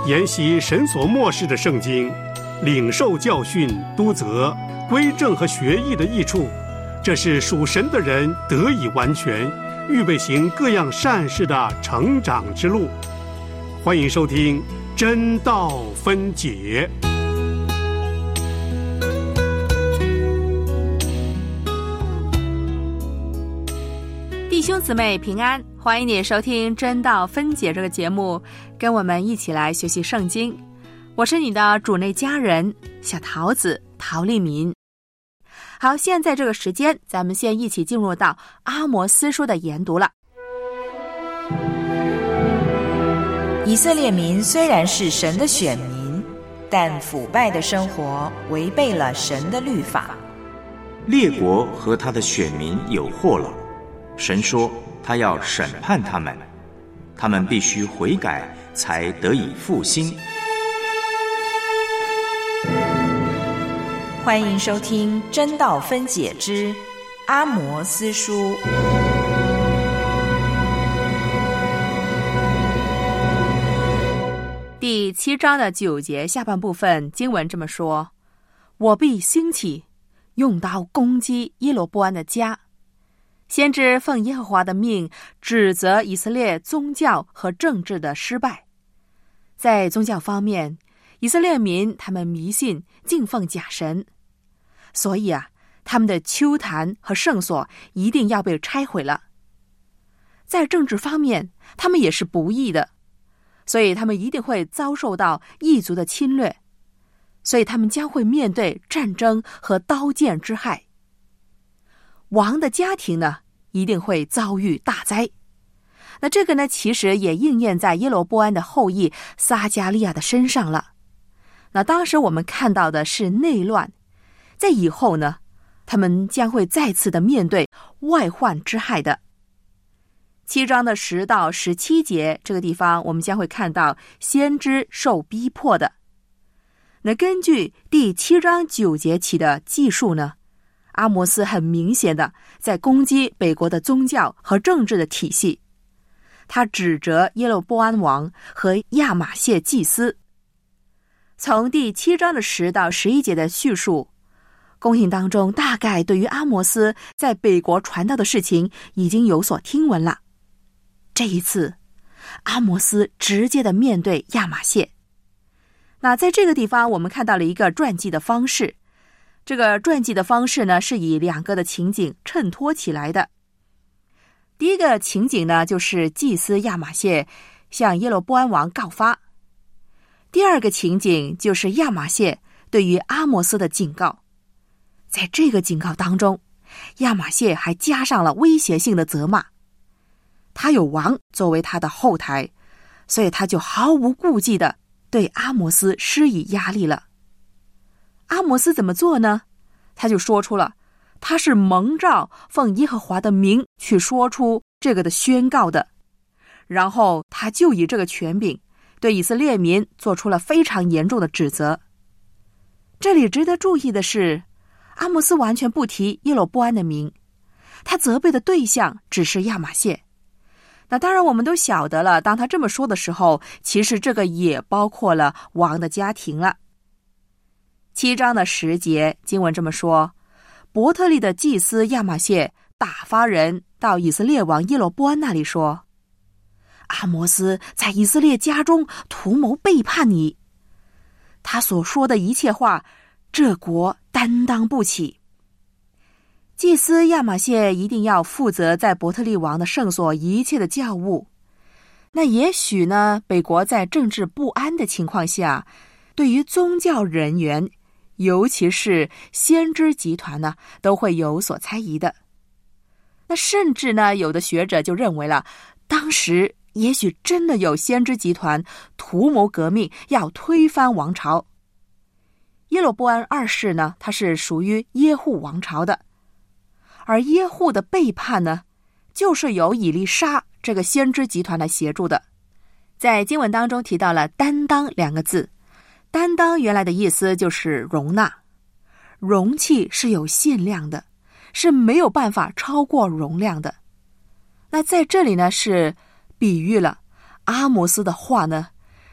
研习神所默示的圣经，领受教训、督责、归正和学艺的益处，这是属神的人得以完全，预备行各样善事的成长之路。欢迎收听真道分解。 弟兄姊妹平安，欢迎你收听真道分解这个节目，跟我们一起来学习圣经。我是你的主内家人小桃子陶丽民。好，现在这个时间，咱们先一起进入到阿摩斯书的研读了。 以色列民虽然是神的选民，但腐败的生活违背了神的律法。 列国和他的选民有祸了，神说他要审判他们，他们必须悔改，才得以复兴。 欢迎收听真道分解之阿摩斯书。 第7章的9节下半部分经文这么说：我必兴起，用刀攻击耶罗波安的家。先知奉耶和华的命指责以色列宗教和政治的失败。在宗教方面，以色列民他们迷信敬奉假神，所以他们的丘坛和圣所一定要被拆毁了。在政治方面，他们也是不义的，所以他们一定会遭受到异族的侵略，所以他们将会面对战争和刀剑之害。王的家庭呢，一定会遭遇大灾。那这个呢，其实也应验在耶罗波安的后裔撒迦利亚的身上了。那当时我们看到的是内乱，在以后呢，他们将会再次的面对外患之害的。7章的10到17节这个地方，我们将会看到先知受逼迫的。那根据第7章9节起的记述呢，阿摩斯很明显的在攻击北国的宗教和政治的体系，他指责耶罗波安王和亚玛谢祭司。从第7章的10到11节的叙述，公信当中大概对于阿摩斯在北国传道的事情已经有所听闻了。这一次，阿摩斯直接的面对亚玛谢。那在这个地方，我们看到了一个传记的方式。这个传记的方式呢，是以2个的情景衬托起来的。第一个情景呢，就是祭司亚玛谢向耶罗波安王告发。第二个情景就是亚玛谢对于阿摩斯的警告。在这个警告当中，亚玛谢还加上了威胁性的责骂。他有王作为他的后台，所以他就毫无顾忌的对阿摩斯施以压力了。阿摩斯怎么做呢？他就说出了他是蒙召奉耶和华的名去说出这个的宣告的，然后他就以这个权柄对以色列民做出了非常严重的指责。这里值得注意的是，阿摩斯完全不提耶罗波安的名，他责备的对象只是亚玛谢。那当然我们都晓得了，当他这么说的时候，其实这个也包括了王的家庭了。7章的10节经文这么说：伯特利的祭司亚玛谢打发人到以色列王耶罗波安那里说，阿摩斯在以色列家中图谋背叛你，他所说的一切话，这国担当不起。祭司亚玛谢一定要负责在伯特利王的圣所一切的教务。那也许呢，北国在政治不安的情况下，对于宗教人员，尤其是先知集团呢，都会有所猜疑的。那甚至呢，有的学者就认为了，当时也许真的有先知集团图谋革命，要推翻王朝。耶罗波安2世呢，他是属于耶户王朝的，而耶户的背叛呢，就是由以利沙这个先知集团来协助的。在经文当中提到了担当2个字，担当原来的意思就是容纳，容器是有限量的，是没有办法超过容量的。那在这里呢，是比喻了阿摩斯的话呢，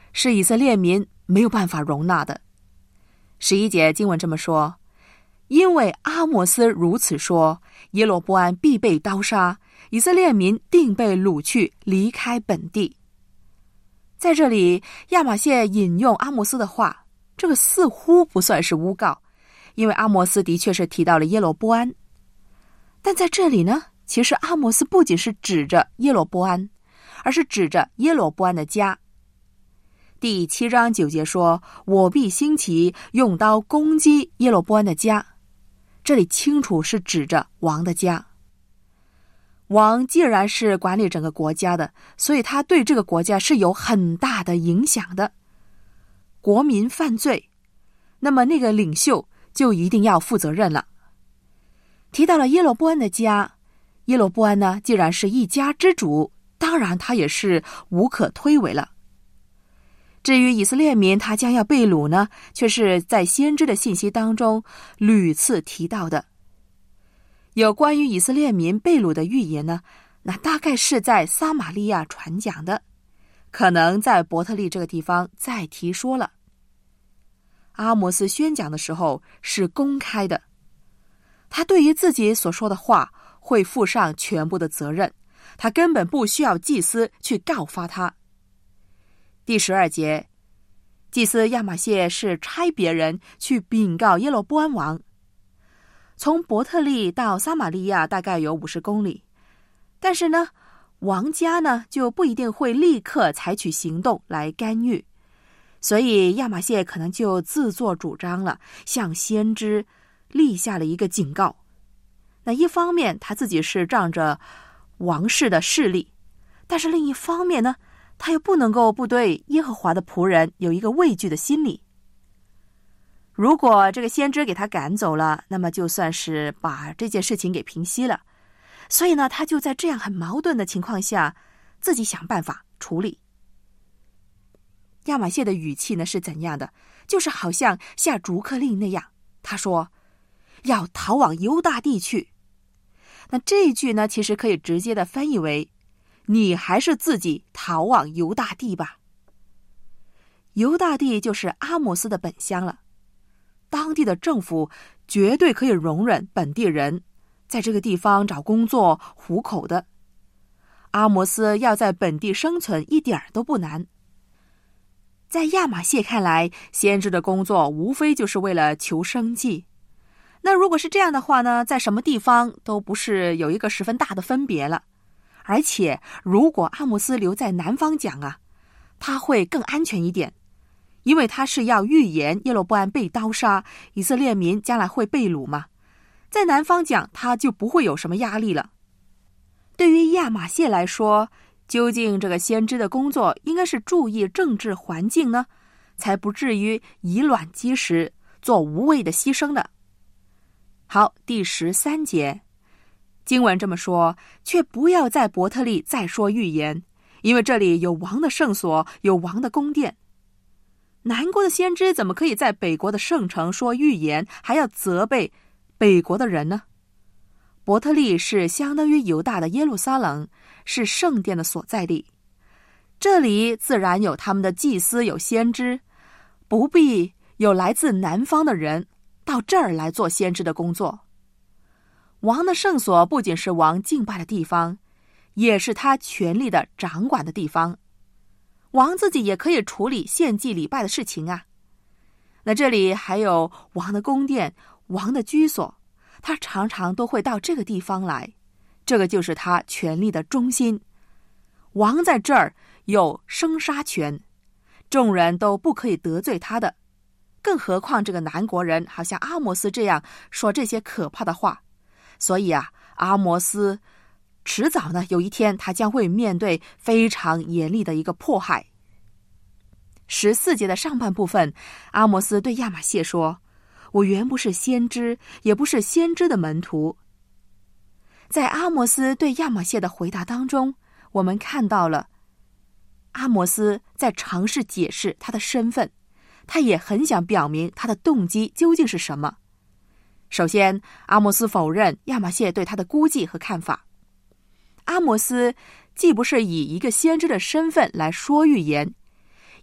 是以色列民没有办法容纳的。11节经文这么说：因为阿摩斯如此说，耶罗波安必被刀杀，以色列民定被掳去，离开本地。在这里，亚玛谢引用阿摩斯的话，这个似乎不算是诬告，因为阿摩斯的确是提到了耶罗波安。但在这里呢，其实阿摩斯不仅是指着耶罗波安，而是指着耶罗波安的家。第7章9节说：我必兴起，用刀攻击耶罗波安的家。这里清楚是指着王的家。王既然是管理整个国家的，所以他对这个国家是有很大的影响的。国民犯罪，那么那个领袖就一定要负责任了。提到了耶罗波安的家，耶罗波安呢，既然是一家之主，当然他也是无可推诿了。至于以色列民他将要被掳呢，却是在先知的信息当中屡次提到的。有关于以色列民被掳的预言呢，那大概是在撒玛利亚传讲的，可能在伯特利这个地方再提说了。阿摩斯宣讲的时候是公开的，他对于自己所说的话会负上全部的责任，他根本不需要祭司去告发他。第12节，祭司亚玛谢是差别人去禀告耶罗波安王。从伯特利到撒玛利亚大概有50公里，但是呢，王家呢就不一定会立刻采取行动来干预，所以亚玛谢可能就自作主张了，向先知立下了一个警告。那一方面他自己是仗着王室的势力，但是另一方面呢，他又不能够不对耶和华的仆人有一个畏惧的心理。如果这个先知给他赶走了，那么就算是把这件事情给平息了。所以呢，他就在这样很矛盾的情况下，自己想办法处理。亚玛谢的语气呢是怎样的？就是好像下逐客令那样，他说要逃往犹大地去。那这一句呢，其实可以直接的翻译为：你还是自己逃往犹大地吧。犹大地就是阿摩斯的本乡了，当地的政府绝对可以容忍本地人在这个地方找工作糊口的。阿摩斯要在本地生存一点都不难。在亚玛谢看来，先知的工作无非就是为了求生计。那如果是这样的话呢，在什么地方都不是有一个十分大的分别了。而且如果阿摩斯留在南方讲啊，他会更安全一点，因为他是要预言耶罗波安被刀杀，以色列民将来会被掳嘛。在南方讲，他就不会有什么压力了。对于亚玛谢来说，究竟这个先知的工作应该是注意政治环境呢，才不至于以卵击石，做无谓的牺牲的。好，第13节，经文这么说：却不要在伯特利再说预言，因为这里有王的圣所，有王的宫殿。南国的先知怎么可以在北国的圣城说预言，还要责备北国的人呢？伯特利是相当于犹大的耶路撒冷，是圣殿的所在地，这里自然有他们的祭司，有先知，不必有来自南方的人到这儿来做先知的工作。王的圣所不仅是王敬拜的地方，也是他权力的掌管的地方。王自己也可以处理献祭礼拜的事情啊。那这里还有王的宫殿，王的居所，他常常都会到这个地方来，这个就是他权力的中心。王在这儿有生杀权，众人都不可以得罪他的，更何况这个南国人好像阿摩斯这样说这些可怕的话。所以啊，阿摩斯迟早呢，有一天他将会面对非常严厉的一个迫害。14节的上半部分，阿摩斯对亚玛谢说：我原不是先知，也不是先知的门徒。在阿摩斯对亚玛谢的回答当中，我们看到了阿摩斯在尝试解释他的身份，他也很想表明他的动机究竟是什么。首先，阿摩斯否认亚玛谢对他的估计和看法。阿摩斯既不是以一个先知的身份来说预言，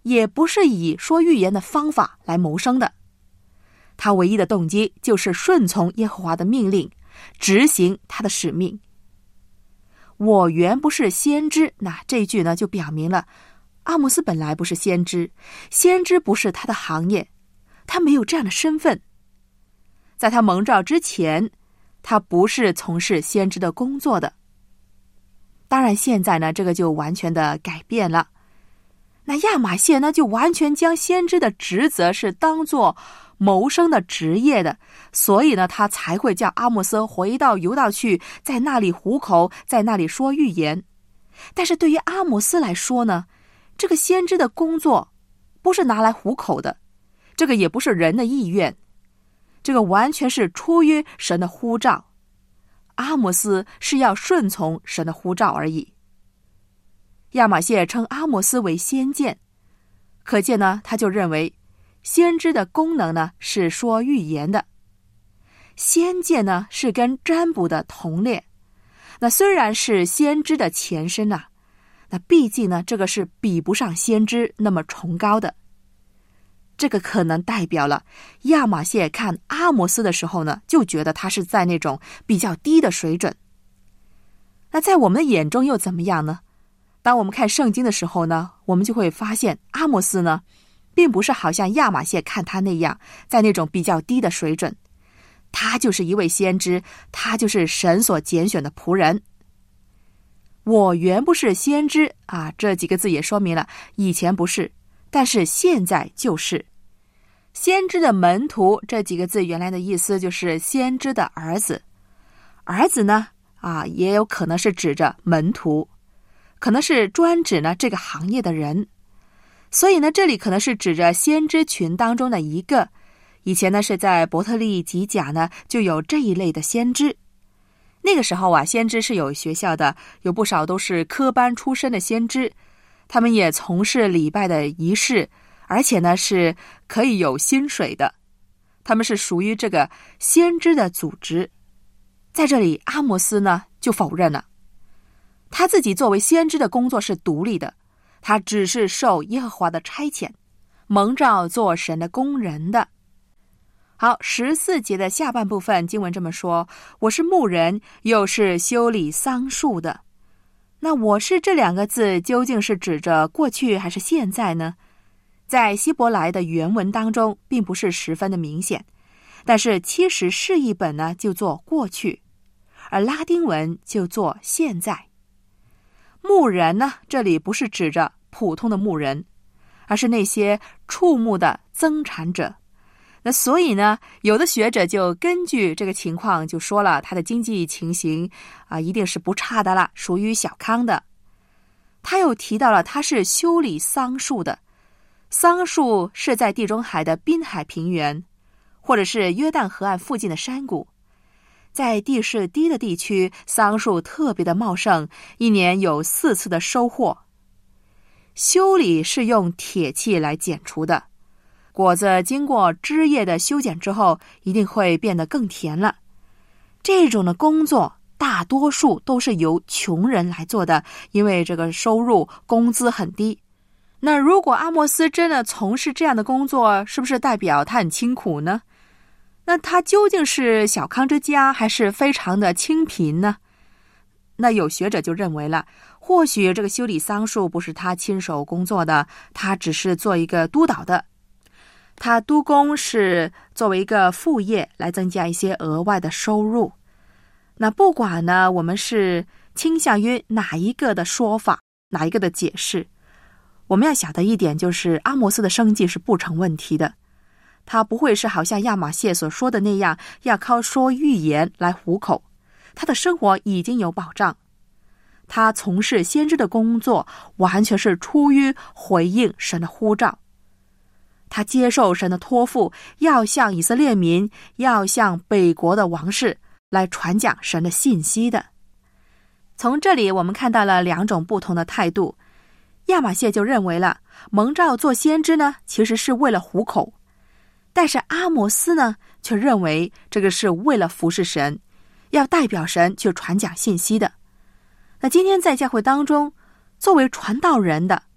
也不是以说预言的方法来谋生的，他唯一的动机就是顺从耶和华的命令，执行他的使命。我原不是先知，那这一句呢就表明了阿摩斯本来不是先知，先知不是他的行业，他没有这样的身份。在他蒙召之前，他不是从事先知的工作的。当然现在呢，这个就完全的改变了。那亚玛谢呢，就完全将先知的职责是当作谋生的职业的，所以呢，他才会叫阿摩斯回到犹大去，在那里糊口，在那里说预言。但是对于阿摩斯来说呢，这个先知的工作不是拿来糊口的，这个也不是人的意愿，这个完全是出于神的呼召。阿摩斯是要顺从神的呼召而已。亚玛谢称阿摩斯为先见，可见呢，他就认为先知的功能呢是说预言的。先见呢是跟占卜的同列，那虽然是先知的前身啊，那毕竟呢这个是比不上先知那么崇高的。这个可能代表了亚玛谢看阿摩斯的时候呢，就觉得他是在那种比较低的水准。那在我们的眼中又怎么样呢？当我们看圣经的时候呢，我们就会发现阿摩斯呢并不是好像亚玛谢看他那样在那种比较低的水准，他就是一位先知，他就是神所拣选的仆人。我原不是先知啊，这几个字也说明了以前不是，但是现在就是。先知的门徒这几个字原来的意思就是先知的儿子。儿子呢也有可能是指着门徒，可能是专指呢这个行业的人。所以呢，这里可能是指着先知群当中的一个。以前呢是在伯特利吉甲呢就有这一类的先知。那个时候先知是有学校的，有不少都是科班出身的先知，他们也从事礼拜的仪式，而且呢是可以有薪水的，他们是属于这个先知的组织。在这里阿摩斯呢就否认了，他自己作为先知的工作是独立的，他只是受耶和华的差遣，蒙召做神的工人的。好，14节的下半部分经文这么说，我是牧人，又是修理桑树的。那我是这两个字究竟是指着过去还是现在呢？在希伯来的原文当中并不是十分的明显，但是70释义本呢就做过去，而拉丁文就做现在。牧人呢，这里不是指着普通的牧人，而是那些畜牧的增产者。那所以呢，有的学者就根据这个情况就说了，他的经济情形一定是不差的啦，属于小康的。他又提到了他是修理桑树的，桑树是在地中海的滨海平原，或者是约旦河岸附近的山谷。在地势低的地区，桑树特别的茂盛，一年有4次的收获。修理是用铁器来剪除的，果子经过枝叶的修剪之后，一定会变得更甜了。这种的工作大多数都是由穷人来做的，因为这个收入工资很低。那如果阿摩斯真的从事这样的工作，是不是代表他很清苦呢？那他究竟是小康之家，还是非常的清贫呢？那有学者就认为了，或许这个修理桑树不是他亲手工作的，他只是做一个督导的。他督工是作为一个副业来增加一些额外的收入。那不管呢，我们是倾向于哪一个的说法，哪一个的解释，我们要晓得一点，就是阿摩斯的生计是不成问题的。他不会是好像亚玛谢所说的那样，要靠说预言来糊口。他的生活已经有保障。他从事先知的工作，完全是出于回应神的呼召。他接受神的托付，要向以色列民，要向北国的王室来传讲神的信息的。从这里我们看到了2种不同的态度。亚玛谢就认为了，蒙召做先知呢，其实是为了糊口。但是阿摩斯呢，却认为这个是为了服侍神，要代表神去传讲信息的。那今天在教会当中，作为传道人的，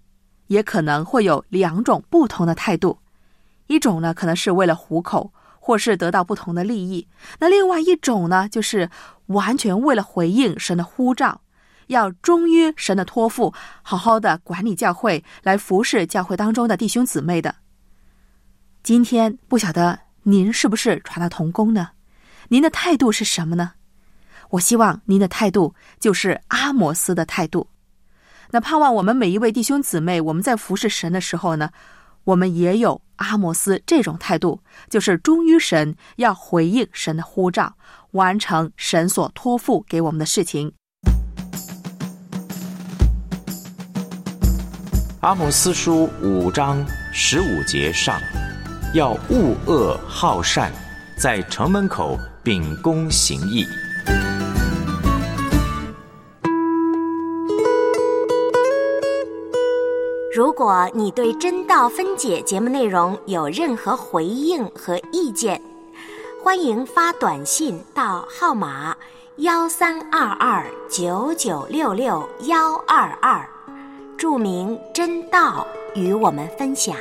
也可能会有2种不同的态度。一种呢，可能是为了糊口，或是得到不同的利益。那另外一种呢，就是完全为了回应神的呼召，要忠于神的托付，好好的管理教会，来服侍教会当中的弟兄姊妹的。今天不晓得您是不是传道同工呢？您的态度是什么呢？我希望您的态度就是阿摩斯的态度。那盼望我们每一位弟兄姊妹，我们在服侍神的时候呢，我们也有阿摩斯这种态度，就是忠于神，要回应神的呼召，完成神所托付给我们的事情。 阿摩斯书5章15节上，要恶恶好善，在城门口秉公行义。 如果你对真道分解节目内容有任何回应和意见，欢迎发短信到号码1322996622，注明真道与我们分享。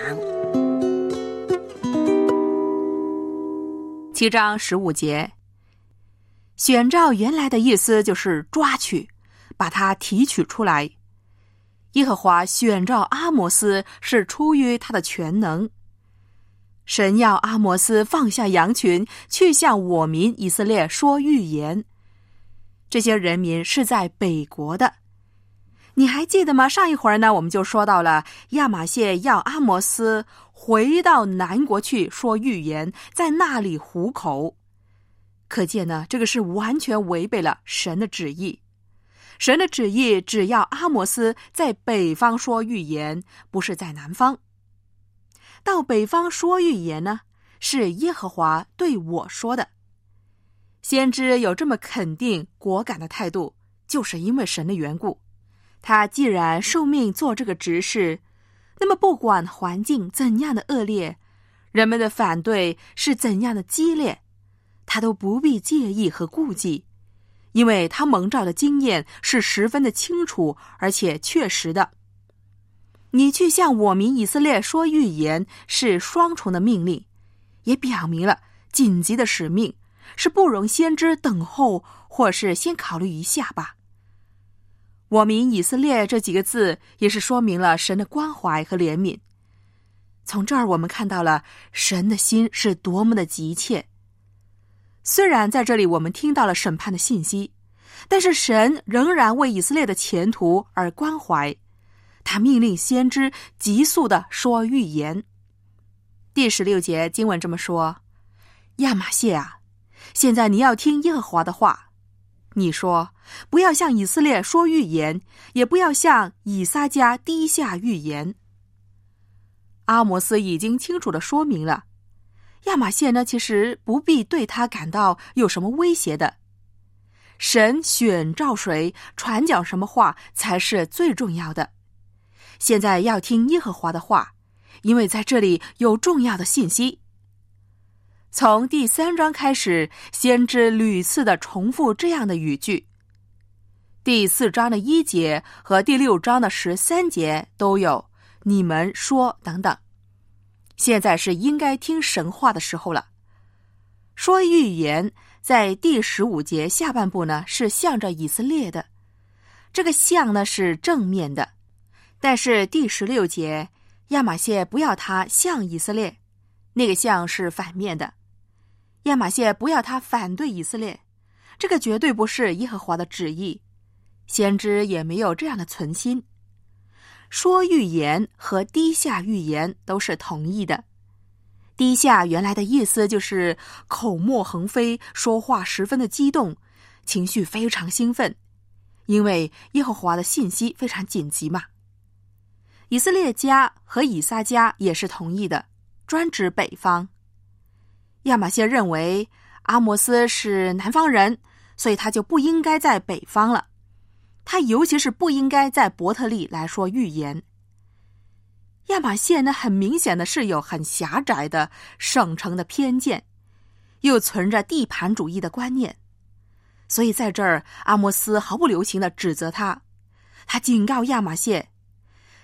7章15节，选召原来的意思就是抓取，把它提取出来。耶和华选召阿摩斯是出于他的全能。神要阿摩斯放下羊群，去向我民以色列说预言。这些人民是在北国的，你还记得吗？上一会儿呢，我们就说到了亚玛谢要阿摩斯回到南国去说预言，在那里糊口。可见呢，这个是完全违背了神的旨意。神的旨意只要阿摩斯在北方说预言，不是在南方。到北方说预言呢，是耶和华对我说的。先知有这么肯定果敢的态度，就是因为神的缘故。他既然受命做这个执事，那么不管环境怎样的恶劣，人们的反对是怎样的激烈，他都不必介意和顾忌，因为他蒙召的经验是十分的清楚而且确实的。你去向我民以色列说预言是双重的命令，也表明了紧急的使命，是不容先知等候或是先考虑一下吧。我民以色列这几个字也是说明了神的关怀和怜悯。从这儿我们看到了神的心是多么的急切。虽然在这里我们听到了审判的信息，但是神仍然为以色列的前途而关怀，他命令先知急速地说预言。第16节经文这么说：亚玛谢啊，现在你要听耶和华的话。你说，不要向以色列说预言，也不要向以撒家低下预言。阿摩斯已经清楚地说明了，亚玛谢呢，其实不必对他感到有什么威胁的。神选召谁，传讲什么话才是最重要的。现在要听耶和华的话，因为在这里有重要的信息。从第3章开始，先知屡次的重复这样的语句。第4章的1节和第6章的13节都有你们说等等。现在是应该听神话的时候了。说预言在第15节下半部呢，是向着以色列的，这个向呢是正面的。但是第16节，亚玛谢不要他向以色列，那个向是反面的。亚玛谢不要他反对以色列，这个绝对不是耶和华的旨意，先知也没有这样的存心。说预言和低下预言都是同义的。低下原来的意思就是口沫横飞，说话十分的激动，情绪非常兴奋，因为耶和华的信息非常紧急嘛。以色列家和以撒家也是同义的，专指北方。亚玛谢认为阿摩斯是南方人，所以他就不应该在北方了，他尤其是不应该在伯特利来说预言。亚玛谢呢，很明显的是有很狭窄的省城的偏见，又存着地盘主义的观念，所以在这儿阿摩斯毫不留情地指责他。他警告亚玛谢，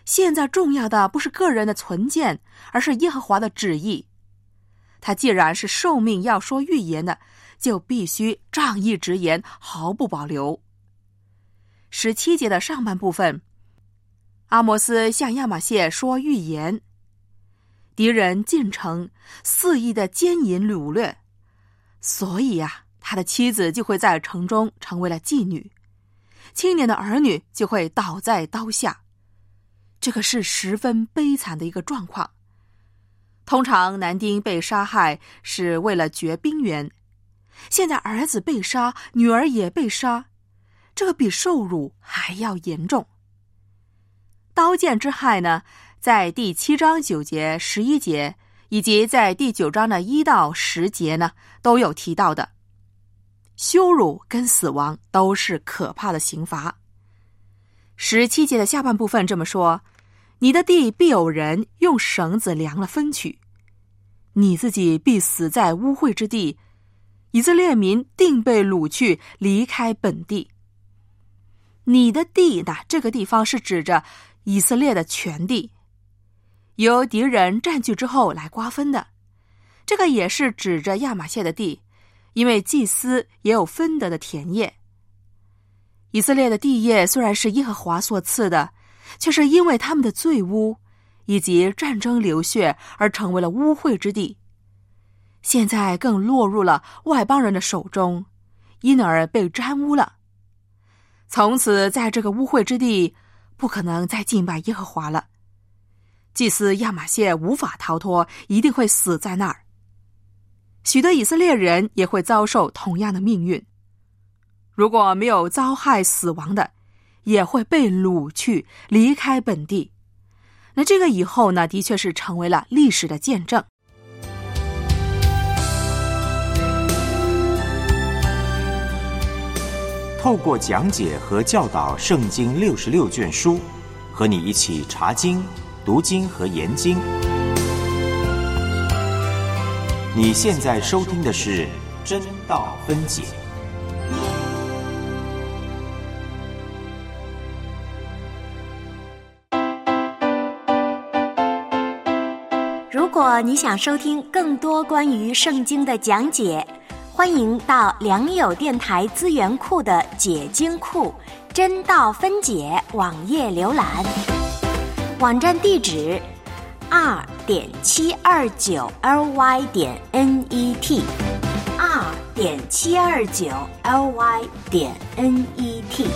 现在重要的不是个人的存见，而是耶和华的旨意。他既然是受命要说预言的，就必须仗义直言，毫不保留。17节的上半部分，阿摩斯向亚玛谢说预言，敌人进城，肆意的奸淫掳掠，所以他的妻子就会在城中成为了妓女，青年的儿女就会倒在刀下。这个是十分悲惨的一个状况。通常男丁被杀害是为了绝兵源，现在儿子被杀，女儿也被杀，这个比受辱还要严重。刀剑之害呢，在第7章9节、11节，以及在第9章的1到10节呢，都有提到的。羞辱跟死亡都是可怕的刑罚。17节的下半部分这么说：你的地必有人用绳子量了分取，你自己必死在污秽之地，以色列民定被掳去，离开本地。你的地呢，这个地方是指着以色列的全地，由敌人占据之后来瓜分的。这个也是指着亚玛谢的地，因为祭司也有分得的田业。以色列的地业虽然是耶和华所赐的，却是因为他们的罪污以及战争流血而成为了污秽之地，现在更落入了外邦人的手中，因而被沾污了。从此在这个污秽之地不可能再敬拜耶和华了，祭司亚玛谢无法逃脱，一定会死在那儿。许多以色列人也会遭受同样的命运，如果没有遭害死亡的，也会被掳去，离开本地。那这个以后呢，的确是成为了历史的见证。 透过讲解和教导圣经66卷书，和你一起查经、读经和研经。你现在收听的是真道分解。 如果你想收听更多关于圣经的讲解，欢迎到良友电台资源库的解经库真道分解网页浏览，网站地址 r.729ly.net r.729ly.net。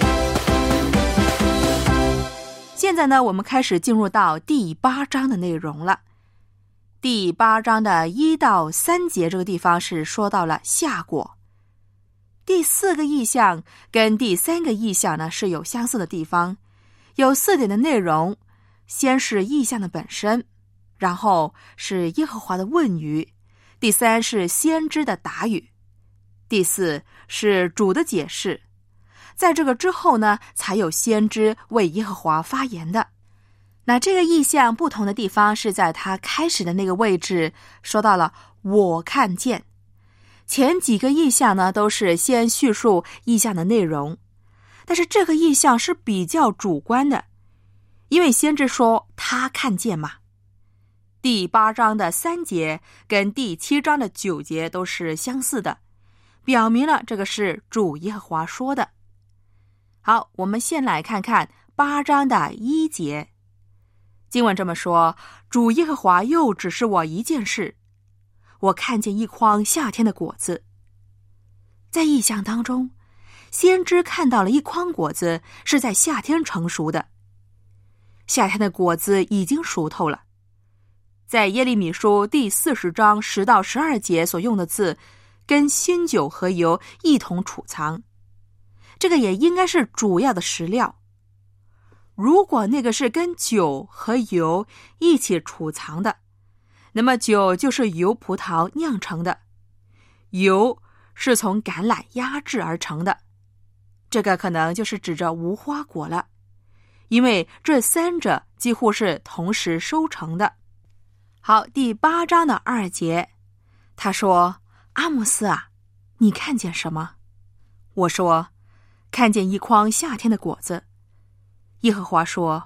现在呢，我们开始进入到第8章的内容了。第8章的1到3节这个地方是说到了夏果。第4个意象跟第3个意象呢是有相似的地方，有4点的内容。先是意象的本身，然后是耶和华的问语，第3是先知的答语，第4是主的解释。在这个之后呢，才有先知为耶和华发言的。那这个意象不同的地方是在它开始的那个位置说到了我看见。前几个意象呢都是先叙述意象的内容，但是这个意象是比较主观的，因为先知说他看见嘛。第8章的3节跟第7章的9节都是相似的，表明了这个是主耶和华说的。好，我们先来看看8章的1节。经文这么说：主耶和华又指示我一件事，我看见一筐夏天的果子。在异象当中，先知看到了一筐果子是在夏天成熟的，夏天的果子已经熟透了。在耶利米书第40章10到12节所用的字，跟新酒和油一同储藏，这个也应该是主要的食料。如果那个是跟酒和油一起储藏的，那么酒就是由葡萄酿成的，油是从橄榄压制而成的，这个可能就是指着无花果了，因为这3者几乎是同时收成的。好，第8章的2节，他说：阿摩斯啊，你看见什么？我说：看见一筐夏天的果子。耶和华说：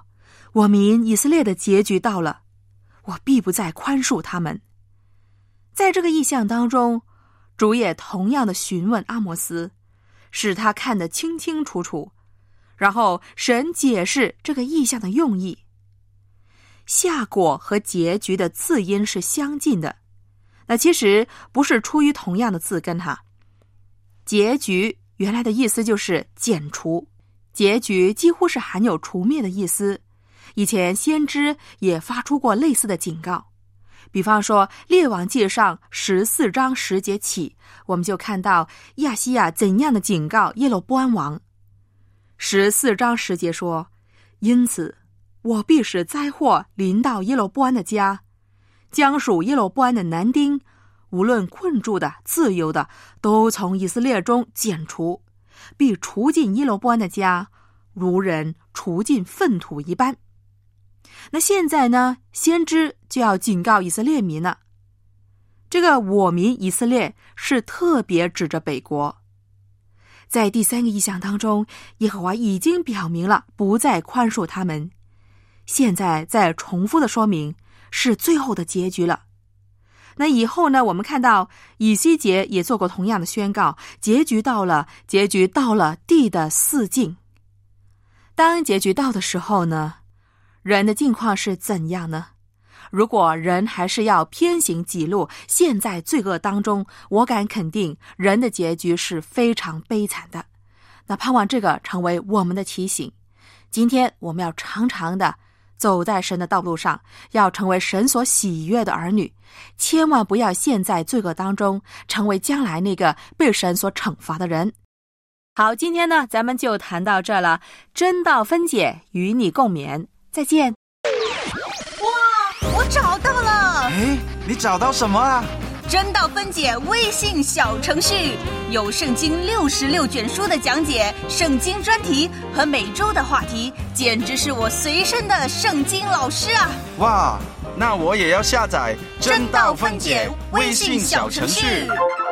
我民以色列的结局到了，我必不再宽恕他们。在这个意象当中，主也同样的询问阿摩斯，使他看得清清楚楚，然后神解释这个意象的用意。下果和结局的字音是相近的，那其实不是出于同样的字根哈。结局原来的意思就是剪除，结局几乎是含有除灭的意思。以前先知也发出过类似的警告，比方说列王记上14章10节起，我们就看到亚西亚怎样的警告耶罗波安王。14章10节说，因此我必使灾祸临到耶罗波安的家，将属耶罗波安的男丁，无论困住的自由的，都从以色列中剪除，必除尽耶罗波安的家，如人除尽粪土一般。那现在呢，先知就要警告以色列民了。这个我民以色列是特别指着北国。在第3个意象当中，耶和华已经表明了不再宽恕他们，现在再重复的说明是最后的结局了。那以后呢，我们看到以西结也做过同样的宣告，结局到了，结局到了地的四境。当结局到的时候呢，人的境况是怎样呢？如果人还是要偏行己路，陷在罪恶当中，我敢肯定人的结局是非常悲惨的。那盼望这个成为我们的提醒。今天我们要常常的走在神的道路上，要成为神所喜悦的儿女，千万不要陷在罪恶当中，成为将来那个被神所惩罚的人。好，今天呢，咱们就谈到这了。真道分解，与你共勉，再见。 哇，我找到了！ 哎，你找到什么啊？ 真道分解微信小程序，有圣经66卷书的讲解、圣经专题和每周的话题，简直是我随身的圣经老师啊！ 哇，那我也要下载真道分解微信小程序。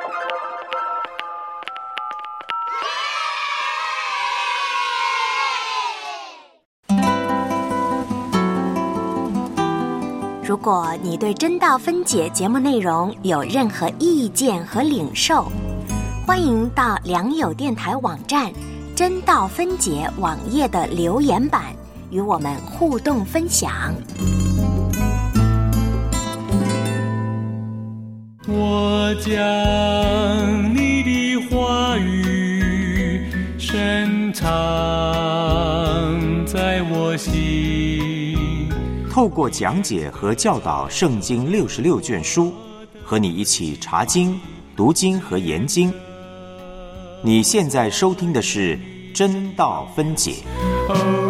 如果你对真道分解节目内容有任何意见和领受，欢迎到良友电台网站真道分解网页的留言板与我们互动分享。 我将你的话语深藏在我心。 透过讲解和教导圣经66卷书，和你一起查经、读经和研经。你现在收听的是真道分解。